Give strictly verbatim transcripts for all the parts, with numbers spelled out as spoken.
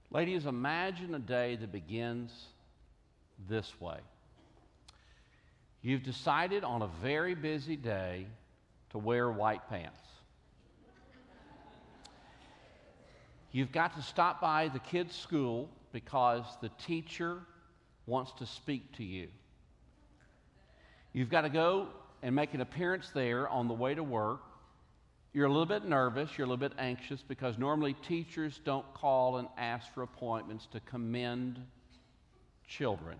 Ladies, imagine a day that begins this way. You've decided on a very busy day to wear white pants. You've got to stop by the kids' school because the teacher wants to speak to you. You've got to go and make an appearance there on the way to work. You're a little bit nervous, you're a little bit anxious because normally teachers don't call and ask for appointments to commend children.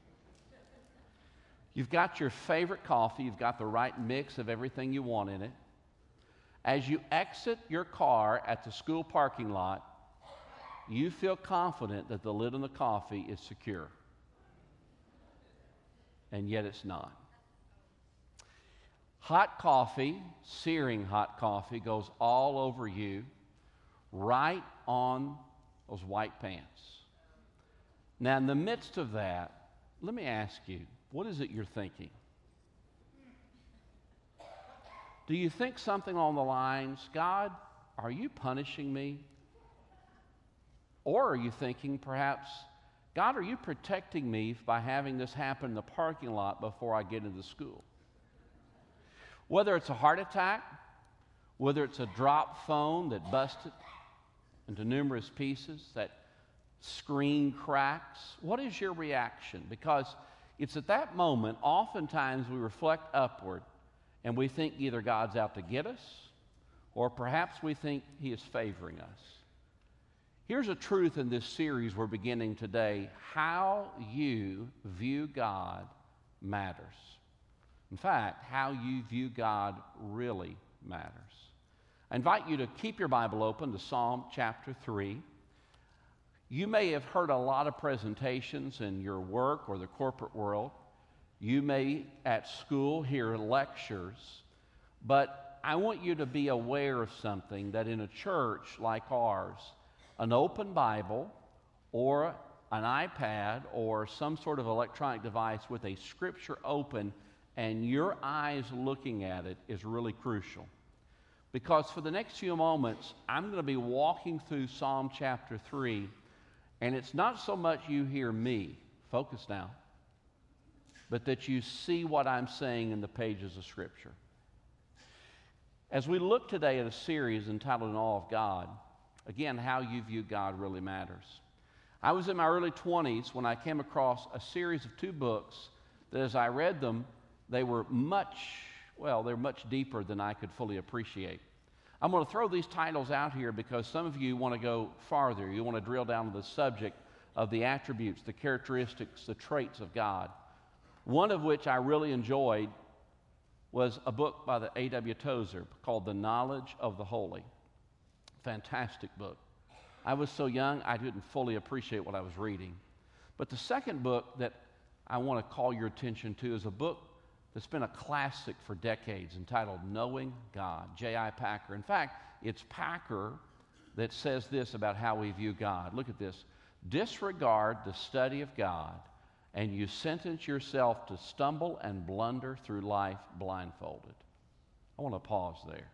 You've got your favorite coffee, you've got the right mix of everything you want in it. As you exit your car at the school parking lot, you feel confident that the lid on the coffee is secure. And yet it's not. Hot coffee, searing hot coffee, goes all over you, right on those white pants. Now, in the midst of that, let me ask you, what is it you're thinking? Do you think something along the lines, God, are you punishing me? Or are you thinking perhaps, God, are you protecting me by having this happen in the parking lot before I get into school? Whether it's a heart attack, whether it's a drop phone that busted into numerous pieces, that screen cracks, what is your reaction? Because it's at that moment, oftentimes we reflect upward and we think either God's out to get us or perhaps we think He is favoring us. Here's a truth in this series we're beginning today. How you view God matters. In fact, how you view God really matters. I invite you to keep your Bible open to Psalm chapter three. You may have heard a lot of presentations in your work or the corporate world. You may at school hear lectures, but I want you to be aware of something, that in a church like ours, an open Bible or an iPad or some sort of electronic device with a scripture open and your eyes looking at it is really crucial. Because for the next few moments, I'm going to be walking through Psalm chapter three, and it's not so much you hear me, focus now, but that you see what I'm saying in the pages of Scripture. As we look today at a series entitled In Awe of God, again, how you view God really matters. I was in my early twenties when I came across a series of two books that as I read them, they were much, well, they're much deeper than I could fully appreciate. I'm going to throw these titles out here because some of you want to go farther. You want to drill down to the subject of the attributes, the characteristics, the traits of God. One of which I really enjoyed was a book by the A W Tozer called The Knowledge of the Holy. Fantastic book. I was so young, I didn't fully appreciate what I was reading. But the second book that I want to call your attention to is a book that's been a classic for decades entitled Knowing God, J I Packer. In fact, it's Packer that says this about how we view God. Look at this. Disregard the study of God, and you sentence yourself to stumble and blunder through life blindfolded. I want to pause there.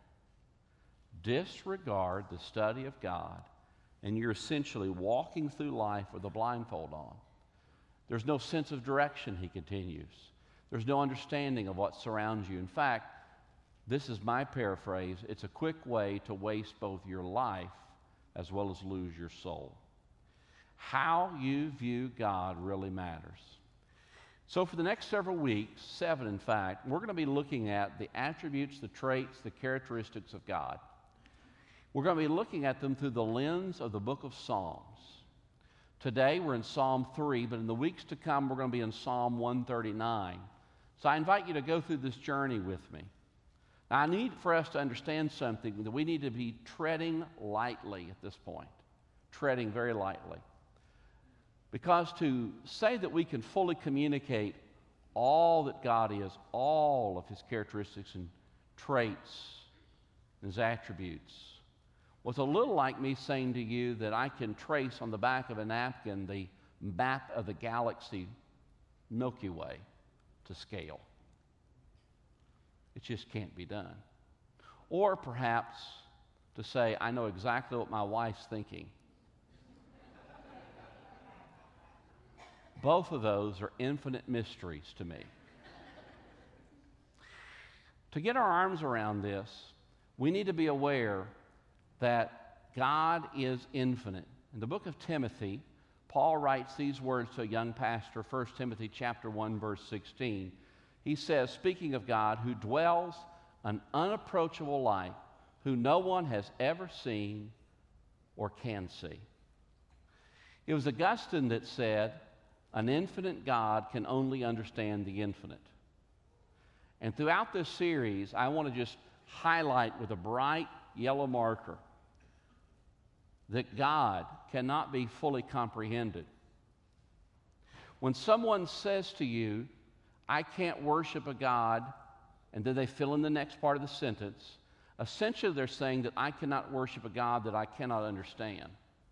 Disregard the study of God, and you're essentially walking through life with a blindfold on. There's no sense of direction, he continues. There's no understanding of what surrounds you. In fact, this is my paraphrase. It's a quick way to waste both your life as well as lose your soul. How you view God really matters. So for the next several weeks, seven in fact, we're going to be looking at the attributes, the traits, the characteristics of God. We're going to be looking at them through the lens of the book of Psalms. Today we're in Psalm three, but in the weeks to come we're going to be in Psalm one thirty-nine. So I invite you to go through this journey with me. Now I need for us to understand something, that we need to be treading lightly at this point. Treading very lightly. Because to say that we can fully communicate all that God is, all of His characteristics and traits, His attributes, was a little like me saying to you that I can trace on the back of a napkin the map of the galaxy Milky Way to scale. It just can't be done. Or perhaps to say, I know exactly what my wife's thinking. Both of those are infinite mysteries to me. To get our arms around this, we need to be aware that God is infinite. In the book of Timothy, Paul writes these words to a young pastor, First Timothy chapter one, verse sixteen. He says, speaking of God, who dwells an unapproachable light, who no one has ever seen or can see. It was Augustine that said, an infinite God can only understand the infinite. And throughout this series, I want to just highlight with a bright yellow marker that God cannot be fully comprehended. When someone says to you, I can't worship a God, and then they fill in the next part of the sentence, essentially they're saying that I cannot worship a God that I cannot understand.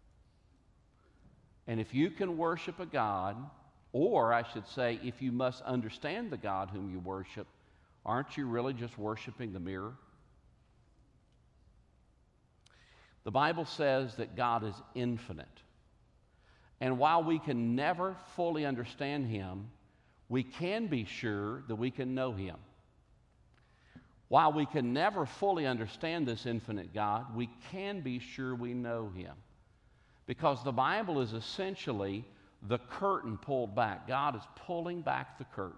And if you can worship a God, or I should say, if you must understand the God whom you worship, aren't you really just worshiping the mirror? The Bible says that God is infinite. And while we can never fully understand Him, we can be sure that we can know Him. While we can never fully understand this infinite God, we can be sure we know Him. Because the Bible is essentially the curtain pulled back. God is pulling back the curtain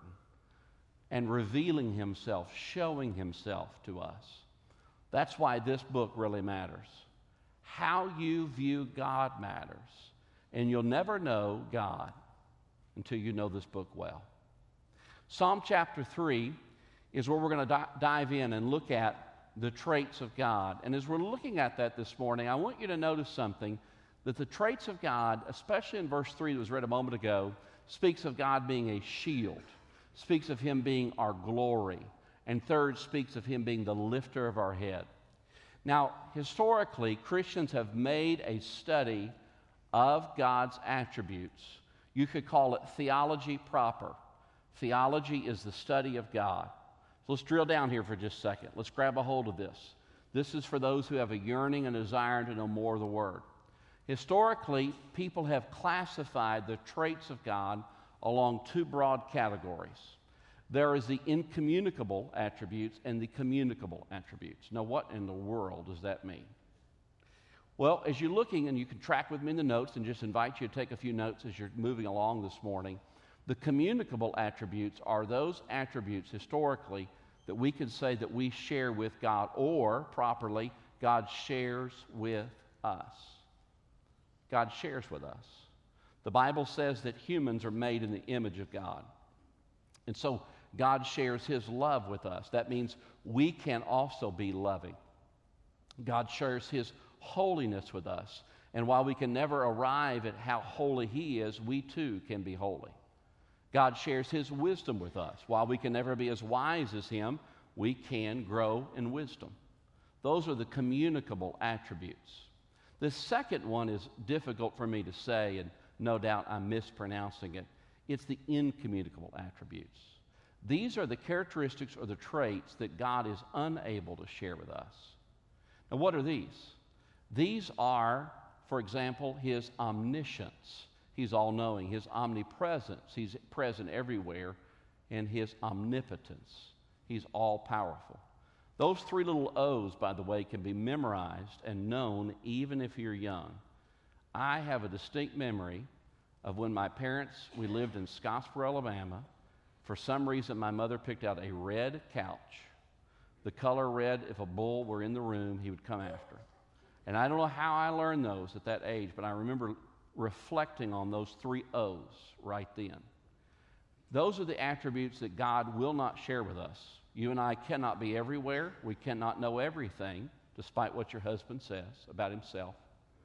and revealing Himself, showing Himself to us. That's why this book really matters. How you view God matters. And you'll never know God until you know this book well. Psalm chapter three is where we're going to di- dive in and look at the traits of God. And as we're looking at that this morning, I want you to notice something, that the traits of God, especially in verse three that was read a moment ago, speaks of God being a shield, speaks of Him being our glory, and third, speaks of Him being the lifter of our head. Now, historically, Christians have made a study of God's attributes. You could call it theology proper. Theology is the study of God. So let's drill down here for just a second. Let's grab a hold of this. This is for those who have a yearning and desire to know more of the Word. Historically, people have classified the traits of God along two broad categories. There is the incommunicable attributes and the communicable attributes. Now, what in the world does that mean? Well, as you're looking, and you can track with me in the notes, and just invite you to take a few notes as you're moving along this morning, the communicable attributes are those attributes historically that we can say that we share with God, or properly, God shares with us. God shares with us. The Bible says that humans are made in the image of God. And so God shares His love with us. That means we can also be loving. God shares His holiness with us. And while we can never arrive at how holy He is, we too can be holy. God shares His wisdom with us. While we can never be as wise as Him, we can grow in wisdom. Those are the communicable attributes. The second one is difficult for me to say, and no doubt I'm mispronouncing it. It's the incommunicable attributes. These are the characteristics or the traits that God is unable to share with us. Now, what are these? These are, for example, His omniscience. He's all-knowing. His omnipresence. He's present everywhere. And His omnipotence. He's all-powerful. Those three little O's, by the way, can be memorized and known even if you're young. I have a distinct memory of when my parents, we lived in Scottsboro, Alabama. For some reason, my mother picked out a red couch. The color red, if a bull were in the room, he would come after. And I don't know how I learned those at that age, but I remember reflecting on those three O's right then. Those are the attributes that God will not share with us. You and I cannot be everywhere. We cannot know everything, despite what your husband says about himself.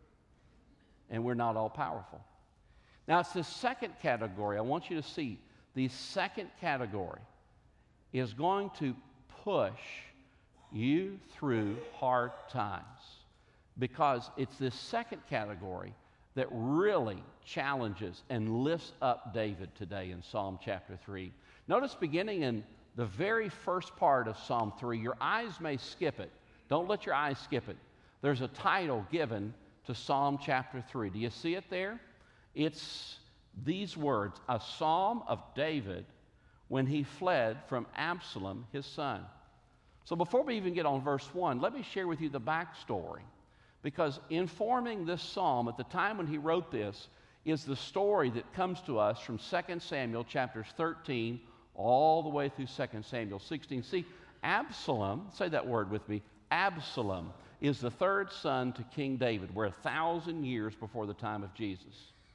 And we're not all powerful. Now, it's the second category. I want you to see the second category is going to push you through hard times, because it's this second category that really challenges and lifts up David today in Psalm chapter three. Notice beginning in the very first part of Psalm three, your eyes may skip it. Don't let your eyes skip it. There's a title given to Psalm chapter three. Do you see it there? It's these words, a psalm of David when he fled from Absalom, his son. So before we even get on verse one, let me share with you the backstory. Because informing this psalm at the time when he wrote this is the story that comes to us from Second Samuel chapters thirteen all the way through Second Samuel sixteen. See, Absalom, say that word with me, Absalom is the third son to King David. We're a thousand years before the time of Jesus.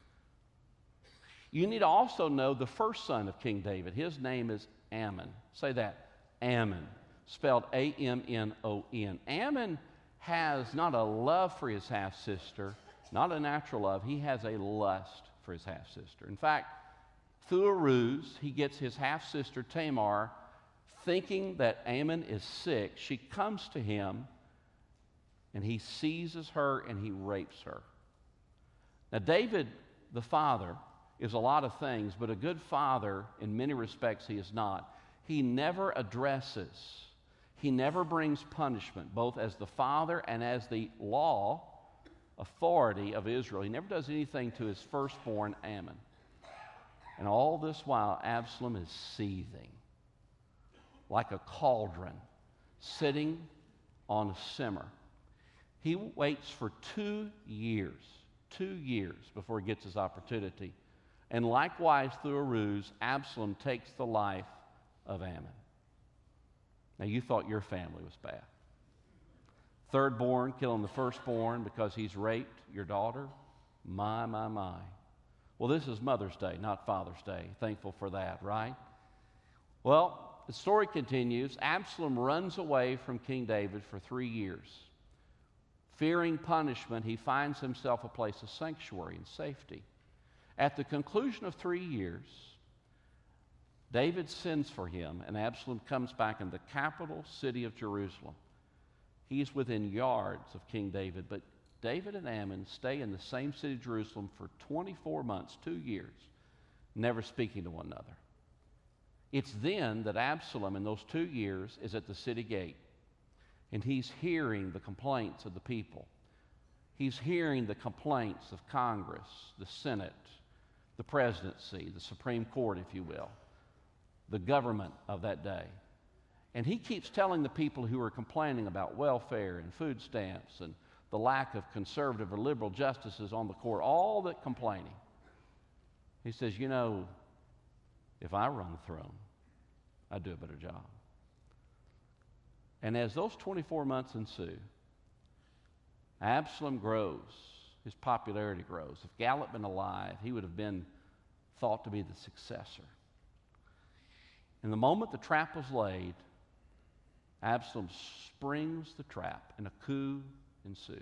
You need to also know the first son of King David. His name is Ammon. Say that, Ammon, spelled A M N O N. Ammon has not a love for his half-sister, not a natural love. He has a lust for his half-sister. In fact, through a ruse, he gets his half-sister Tamar, thinking that Ammon is sick. She comes to him, and he seizes her and he rapes her. Now, David, the father, is a lot of things, but a good father, in many respects, he is not. He never addresses, he never brings punishment, both as the father and as the law authority of Israel. He never does anything to his firstborn Ammon. And all this while, Absalom is seething like a cauldron sitting on a simmer. He waits for two years, two years before he gets his opportunity. And likewise, through a ruse, Absalom takes the life of Ammon. Now, you thought your family was bad. Thirdborn killing the firstborn because he's raped your daughter? My, my, my. Well, this is Mother's Day, not Father's Day. Thankful for that, right? Well, the story continues. Absalom runs away from King David for three years. Fearing punishment, he finds himself a place of sanctuary and safety. At the conclusion of three years, David sends for him, and Absalom comes back in the capital city of Jerusalem. He's within yards of King David, but David and Ammon stay in the same city of Jerusalem for twenty-four months, two years, never speaking to one another. It's then that Absalom, in those two years, is at the city gate, and he's hearing the complaints of the people. He's hearing the complaints of Congress, the Senate, the presidency, the Supreme Court, if you will, the government of that day. And he keeps telling the people who are complaining about welfare and food stamps and the lack of conservative or liberal justices on the court, all that complaining. He says, you know, if I run the throne, I'd do a better job. And as those twenty-four months ensue, Absalom grows. His popularity grows. If Gallup had been alive, he would have been thought to be the successor. And the moment the trap was laid, Absalom springs the trap, and a coup ensues.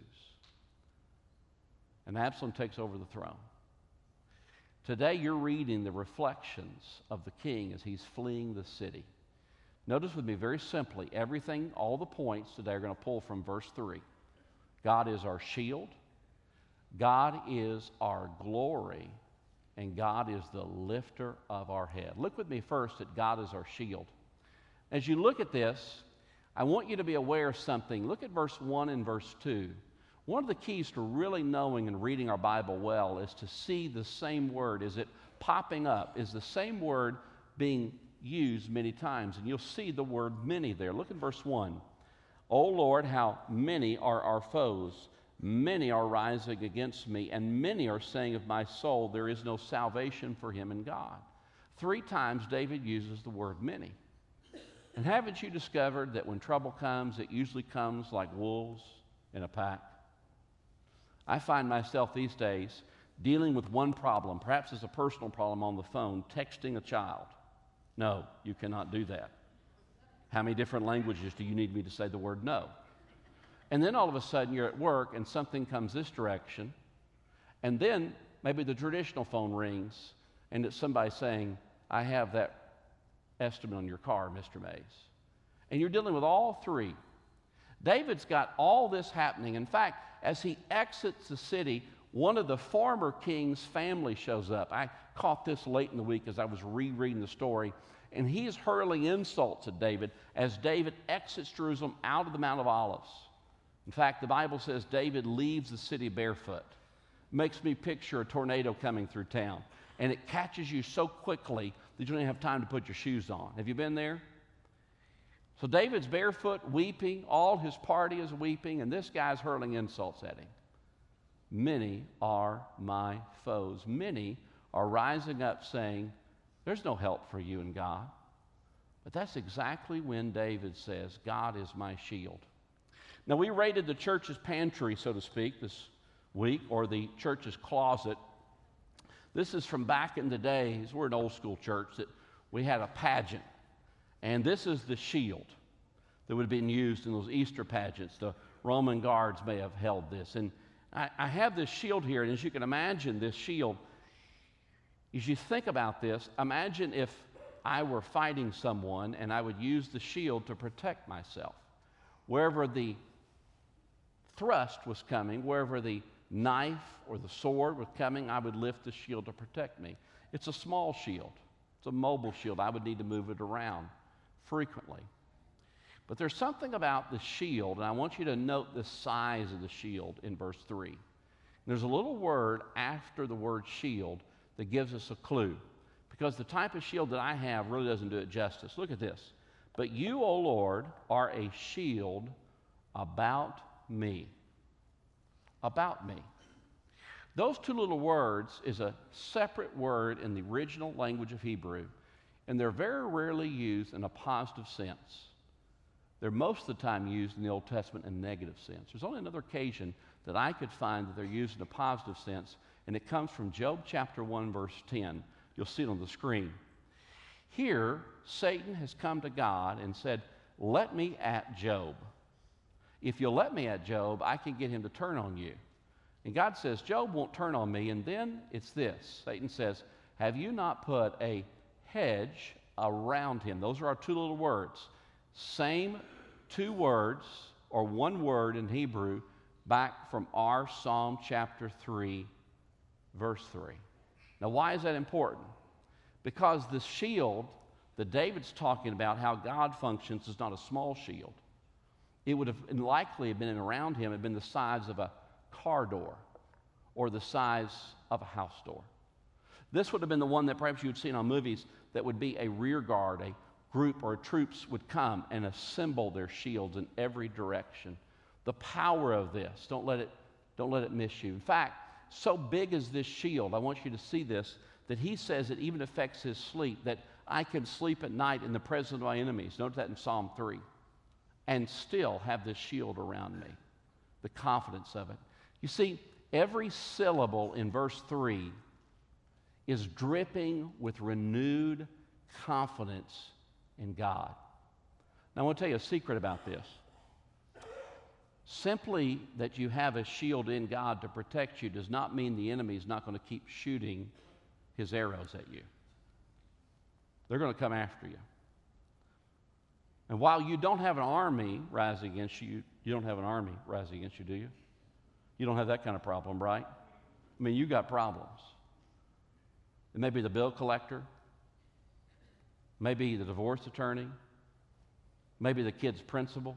And Absalom takes over the throne. Today you're reading the reflections of the king as he's fleeing the city. Notice with me very simply, everything, all the points today are going to pull from verse three. God is our shield, God is our glory, and God is the lifter of our head. Look with me first at God is our shield. As you look at this, I want you to be aware of something. Look at verse one and verse two. One of the keys to really knowing and reading our Bible well is to see the same word. Is it popping up? Is the same word being used many times? And you'll see the word many there. Look at verse one. O Lord, how many are our foes? Many are rising against me, and many are saying of my soul, there is no salvation for him in God. Three times David uses the word many. And haven't you discovered that when trouble comes, it usually comes like wolves in a pack? I find myself these days dealing with one problem, perhaps it's a personal problem on the phone, texting a child. No, you cannot do that. How many different languages do you need me to say the word no? And then all of a sudden you're at work and something comes this direction, and then maybe the traditional phone rings and it's somebody saying, I have that estimate on your car, Mister Mays. And you're dealing with all three. David's got all this happening. In fact, as he exits the city, one of the former king's family shows up. I caught this late in the week as I was rereading the story, and he's hurling insults at David as David exits Jerusalem out of the Mount of Olives. In fact, the Bible says David leaves the city barefoot. Makes me picture a tornado coming through town. and it catches you so quickly that you don't even have time to put your shoes on. Have you been there? So David's barefoot, weeping. All his party is weeping, and this guy's hurling insults at him. Many are my foes. Many are rising up saying, there's no help for you in God. But that's exactly when David says, God is my shield. Now, we raided the church's pantry, so to speak, this week, or the church's closet. This is from back in the days. We're an old school church that we had a pageant. And this is the shield that would have been used in those Easter pageants. The Roman guards may have held this. And I, I have this shield here, and as you can imagine, this shield, as you think about this, imagine if I were fighting someone and I would use the shield to protect myself. Wherever the thrust was coming, wherever the knife or the sword was coming, I would lift the shield to protect me. It's a small shield. It's a mobile shield. I would need to move it around frequently. But there's something about the shield, and I want you to note the size of the shield in verse three. There's a little word after the word shield that gives us a clue, because the type of shield that I have really doesn't do it justice. Look at this. But you, O Lord, are a shield about me. About me. Those two little words is a separate word in the original language of Hebrew, and they're very rarely used in a positive sense. They're most of the time used in the Old Testament in a negative sense. There's only another occasion that I could find that they're used in a positive sense, and it comes from Job chapter one, verse ten. You'll see it on the screen. Here, Satan has come to God and said, let me at Job. If you'll let me at Job, I can get him to turn on you. And God says, Job won't turn on me. And then it's this. Satan says, have you not put a hedge around him? Those are our two little words. Same two words, or one word in Hebrew, back from our Psalm chapter three, verse three. Now, why is that important? Because the shield that David's talking about, how God functions, is not a small shield. It would have likely been around him, had been the size of a car door or the size of a house door. This would have been the one that perhaps you would see on movies that would be a rear guard, a group or troops would come and assemble their shields in every direction. The power of this, don't let it, don't let it miss you. In fact, so big is this shield, I want you to see this, that he says it even affects his sleep, that I can sleep at night in the presence of my enemies. Notice that in Psalm three. And still have this shield around me, the confidence of it. You see, every syllable in verse three is dripping with renewed confidence in God. Now, I want to tell you a secret about this. Simply that you have a shield in God to protect you does not mean the enemy is not going to keep shooting his arrows at you. They're going to come after you. And while you don't have an army rising against you, you don't have an army rising against you, do you? You don't have that kind of problem, right? I mean, you got problems. It may be the bill collector, maybe the divorce attorney, maybe the kid's principal,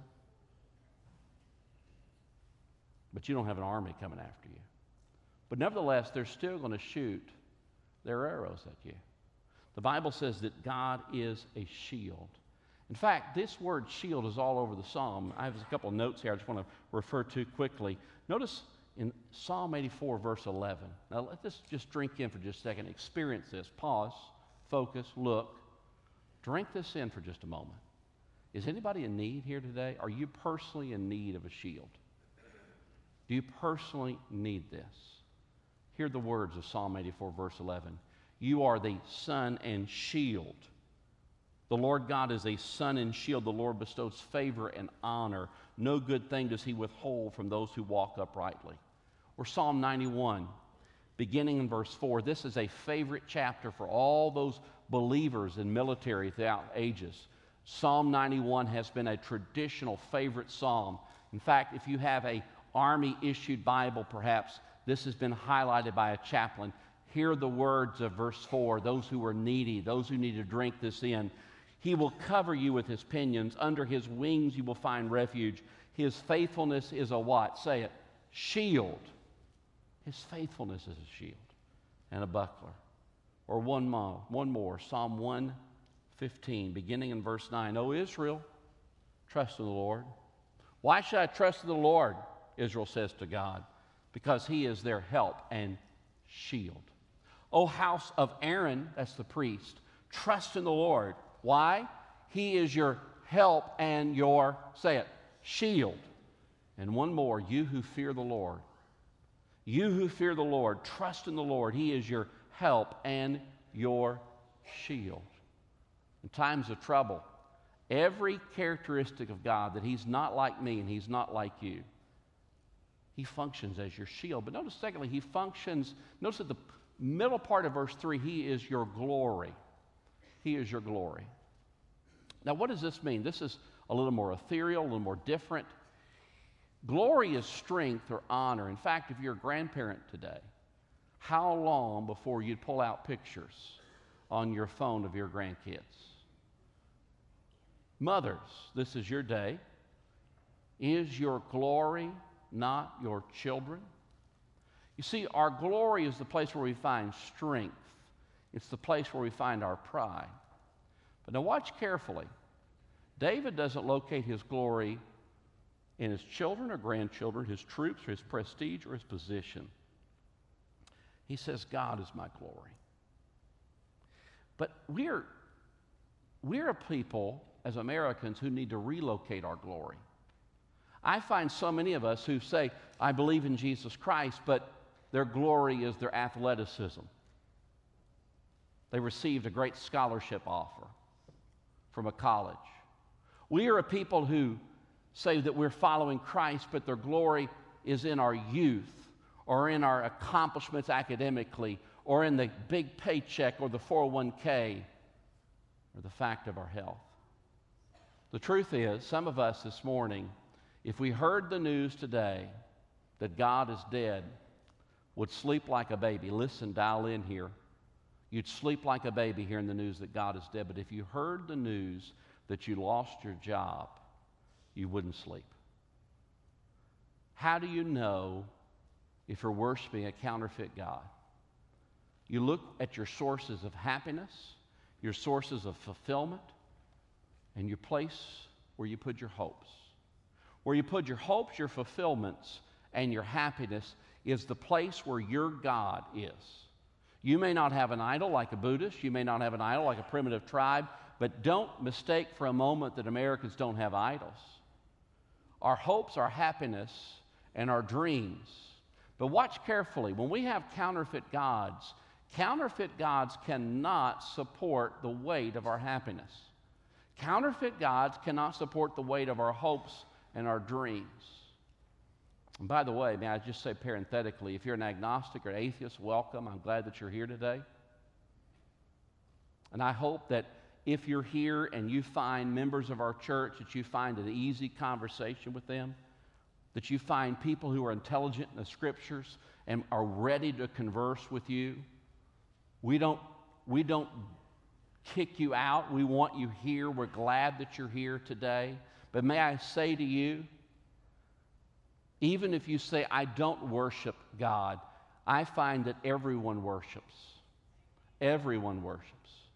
but you don't have an army coming after you. But nevertheless, they're still going to shoot their arrows at you. The Bible says that God is a shield. In fact, this word shield is all over the psalm. I have a couple of notes here I just want to refer to quickly. Notice in Psalm eighty-four, verse eleven. Now, let this just drink in for just a second. Experience this. Pause, focus, look. Drink this in for just a moment. Is anybody in need here today? Are you personally in need of a shield? Do you personally need this? Hear the words of Psalm eighty-four, verse eleven. You are the sun and shield. The Lord God is a sun and shield. The Lord bestows favor and honor. No good thing does he withhold from those who walk uprightly. Or Psalm ninety-one, beginning in verse four. This is a favorite chapter for all those believers in military throughout ages. Psalm ninety-one has been a traditional favorite psalm. In fact, if you have a Army-issued Bible, perhaps, this has been highlighted by a chaplain. Hear the words of verse four, those who are needy, those who need to drink this in. He will cover you with his pinions. Under his wings you will find refuge. His faithfulness is a what? Say it. Shield. His faithfulness is a shield and a buckler. Or one more, one more, Psalm one fifteen, beginning in verse nine. O Israel, trust in the Lord. Why should I trust in the Lord? Israel says to God, because he is their help and shield. O house of Aaron, that's the priest, trust in the Lord. Why? He is your help and your, say it, shield. And one more, you who fear the Lord. You who fear the Lord, trust in the Lord. He is your help and your shield. In times of trouble, every characteristic of God, that he's not like me and he's not like you, he functions as your shield. But notice, secondly, he functions, notice at the middle part of verse three, he is your glory. He is your glory. Now, what does this mean? This is a little more ethereal, a little more different. Glory is strength or honor. In fact, if you're a grandparent today, how long before you'd pull out pictures on your phone of your grandkids? Mothers, this is your day. Is your glory not your children? You see, our glory is the place where we find strength. It's the place where we find our pride. But now watch carefully. David doesn't locate his glory in his children or grandchildren, his troops, or his prestige, or his position. He says, God is my glory. But we're, we're a people, as Americans, who need to relocate our glory. I find so many of us who say, I believe in Jesus Christ, but their glory is their athleticism. They received a great scholarship offer from a college. We are a people who say that we're following Christ, but their glory is in our youth, or in our accomplishments academically, or in the big paycheck, or the four oh one k, or the fact of our health. The truth is, some of us this morning, if we heard the news today that God is dead, would sleep like a baby. Listen, dial in here. You'd sleep like a baby hearing the news that God is dead. But if you heard the news that you lost your job, you wouldn't sleep. How do you know if you're worshiping a counterfeit God? You look at your sources of happiness, your sources of fulfillment, and you place where you put your hopes. Where you put your hopes, your fulfillments, and your happiness is the place where your God is. You may not have an idol like a Buddhist. You may not have an idol like a primitive tribe. But don't mistake for a moment that Americans don't have idols. Our hopes, our happiness, and our dreams. But watch carefully. When we have counterfeit gods, counterfeit gods cannot support the weight of our happiness. Counterfeit gods cannot support the weight of our hopes and our dreams. And by the way, may I just say parenthetically, if you're an agnostic or an atheist, welcome. I'm glad that you're here today. And I hope that if you're here and you find members of our church, that you find an easy conversation with them, that you find people who are intelligent in the Scriptures and are ready to converse with you. We don't, we don't kick you out. We want you here. We're glad that you're here today. But may I say to you, even if you say, I don't worship God, I find that everyone worships. Everyone worships.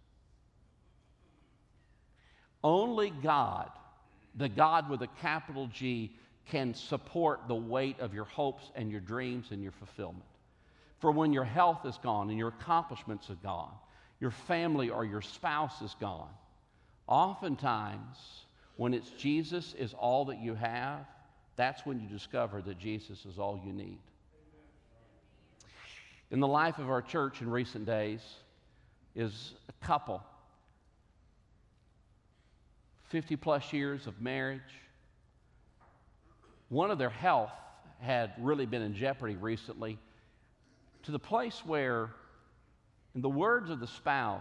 Only God, the God with a capital G, can support the weight of your hopes and your dreams and your fulfillment. For when your health is gone and your accomplishments are gone, your family or your spouse is gone, oftentimes when it's Jesus is all that you have, that's when you discover that Jesus is all you need. In the life of our church in recent days is a couple, fifty plus years of marriage. One of their health had really been in jeopardy recently, to the place where, in the words of the spouse,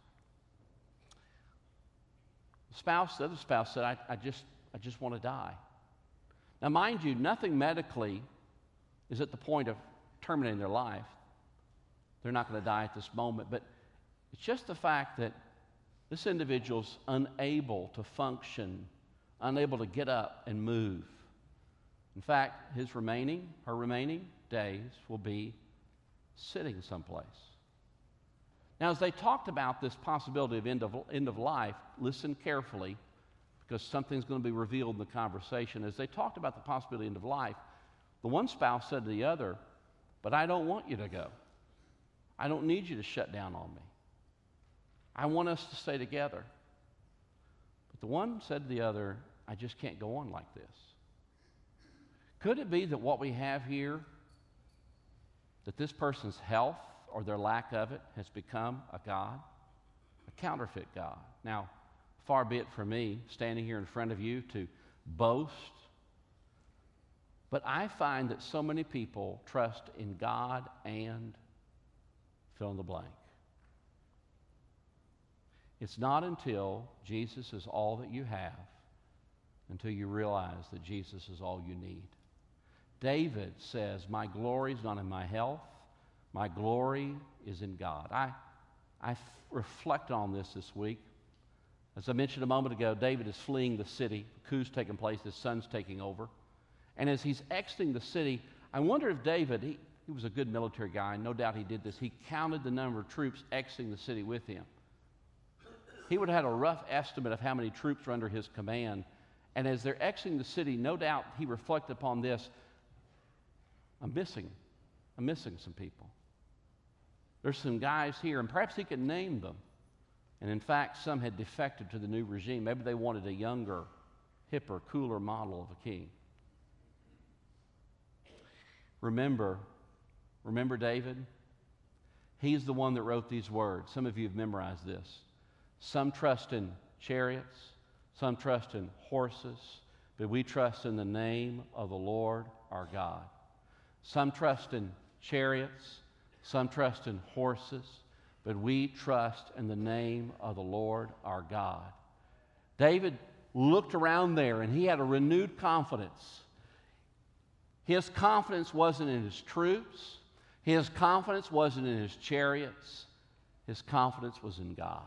the spouse, the other spouse said, I, I just, I just want to die. Now, mind you, nothing medically is at the point of terminating their life. They're not going to die at this moment, but it's just the fact that this individual's unable to function, unable to get up and move. In fact, his remaining, her remaining days will be sitting someplace. Now, as they talked about this possibility of end of, end of life, listen carefully, because something's going to be revealed in the conversation. As they talked about the possibility of end of life, the one spouse said to the other, "But I don't want you to go. I don't need you to shut down on me. I want us to stay together." But the one said to the other, "I just can't go on like this." Could it be that what we have here, that this person's health or their lack of it has become a god, a counterfeit god? Now, far be it from me standing here in front of you to boast, but I find that so many people trust in God and fill in the blank. It's not until Jesus is all that you have, until you realize that Jesus is all you need. David says, "My glory is not in my health, my glory is in God." I, I f- reflect on this this week. As I mentioned a moment ago, David is fleeing the city. The coup's taking place, his son's taking over. And as he's exiting the city, I wonder if David, he, he was a good military guy, no doubt he did this, he counted the number of troops exiting the city with him. He would have had a rough estimate of how many troops were under his command. And as they're exiting the city, no doubt he reflected upon this: I'm missing, I'm missing some people. There's some guys here, and perhaps he could name them. And in fact, some had defected to the new regime. Maybe they wanted a younger, hipper, cooler model of a king. Remember, remember David? He's the one that wrote these words. Some of you have memorized this. Some trust in chariots, some trust in horses, but we trust in the name of the Lord our God. Some trust in chariots, some trust in horses, but we trust in the name of the Lord our God. David looked around there and he had a renewed confidence. His confidence wasn't in his troops. His confidence wasn't in his chariots. His confidence was in God.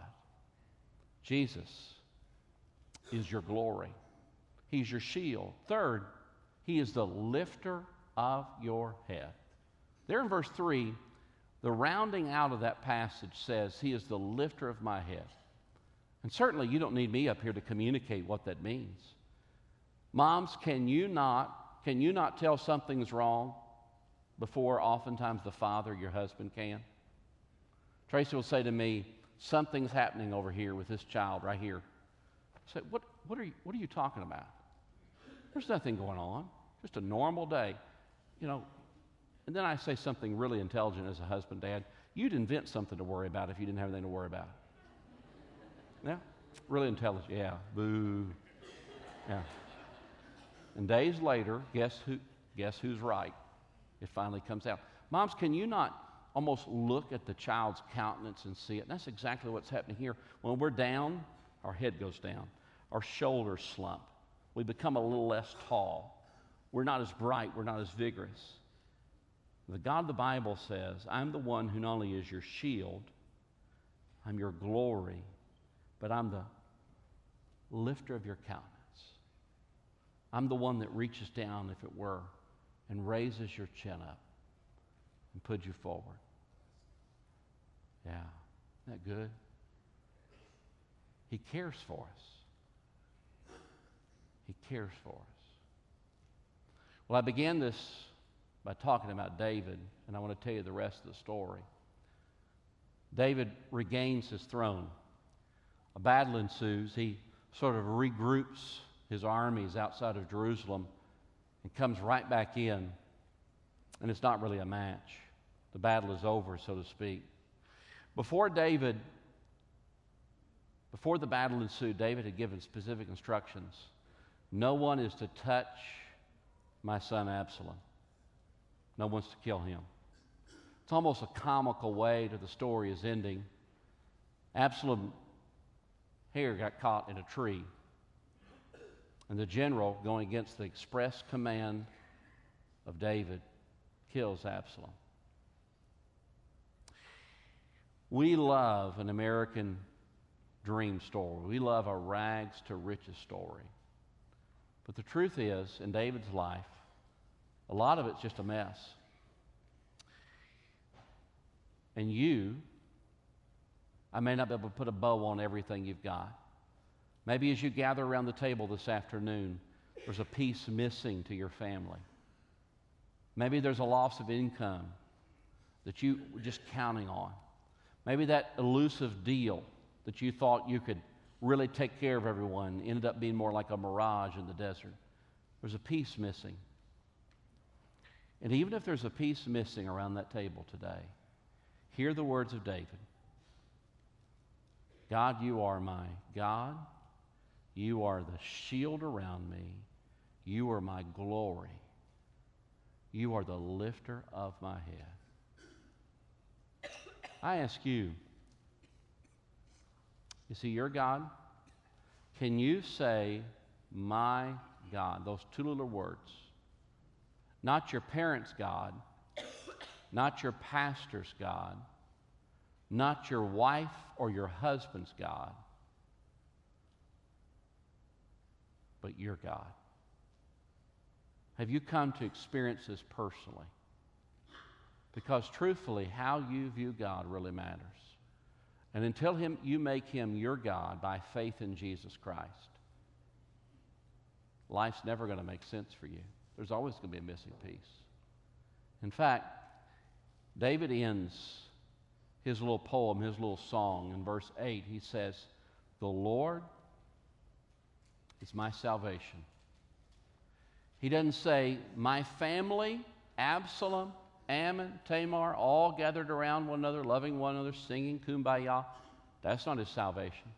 Jesus is your glory. He's your shield. Third, he is the lifter of your head. There in verse three, the rounding out of that passage says, he is the lifter of my head. And certainly you don't need me up here to communicate what that means. Moms, can you not, can you not tell something's wrong before oftentimes the father, your husband, can? Tracy will say to me, something's happening over here with this child right here. I say, what, what, are you, what are you talking about? There's nothing going on. Just a normal day. You know, and then I say something really intelligent as a husband, Dad. You'd invent something to worry about if you didn't have anything to worry about. Yeah, really intelligent. Yeah, boo. Yeah. And days later, guess who? Guess who's right? It finally comes out. Moms, can you not almost look at the child's countenance and see it? And that's exactly what's happening here. When we're down, our head goes down. Our shoulders slump. We become a little less tall. We're not as bright. We're not as vigorous. The God of the Bible says, I'm the one who not only is your shield, I'm your glory, but I'm the lifter of your countenance. I'm the one that reaches down, if it were, and raises your chin up and puts you forward. Yeah, isn't that good? He cares for us. He cares for us. Well, I began this by talking about David, and I want to tell you the rest of the story. David regains his throne. A battle ensues. He sort of regroups his armies outside of Jerusalem and comes right back in, and it's not really a match. The battle is over, so to speak. Before David, before the battle ensued, David had given specific instructions. No one is to touch my son Absalom. No one's to kill him. It's almost a comical way to the story is ending. Absalom hair got caught in a tree. And the general, going against the express command of David, kills Absalom. We love an American dream story. We love a rags to riches story. But the truth is, in David's life, a lot of it's just a mess. And you, I may not be able to put a bow on everything you've got. Maybe as you gather around the table this afternoon, there's a piece missing to your family. Maybe there's a loss of income that you were just counting on. Maybe that elusive deal that you thought you could really take care of everyone ended up being more like a mirage in the desert. There's a piece missing. And even if there's a piece missing around that table today, hear the words of David. God, you are my God. You are the shield around me. You are my glory. You are the lifter of my head. I ask you, is he your God? Can you say, my God, those two little words? Not your parents' God, not your pastor's God, not your wife or your husband's God, but your God. Have you come to experience this personally? Because truthfully, how you view God really matters. And until him, you make him your God by faith in Jesus Christ, life's never going to make sense for you. There's always going to be a missing piece. In fact, David ends his little poem, his little song in verse eight. He says, the Lord is my salvation. He doesn't say, my family, Absalom, Ammon, Tamar, all gathered around one another, loving one another, singing kumbaya. That's not his salvation.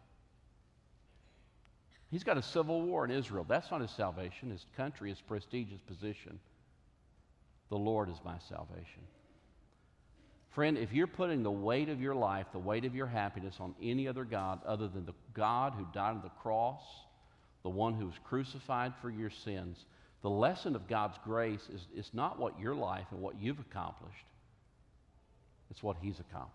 He's got a civil war in Israel. That's not his salvation. His country, his prestige, his position. The Lord is my salvation. Friend, if you're putting the weight of your life, the weight of your happiness on any other God other than the God who died on the cross, the one who was crucified for your sins, the lesson of God's grace is, is not what your life and what you've accomplished. It's what he's accomplished.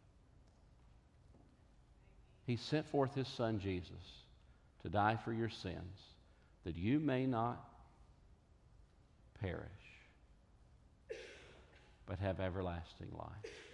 He sent forth his son Jesus to die for your sins, that you may not perish, but have everlasting life.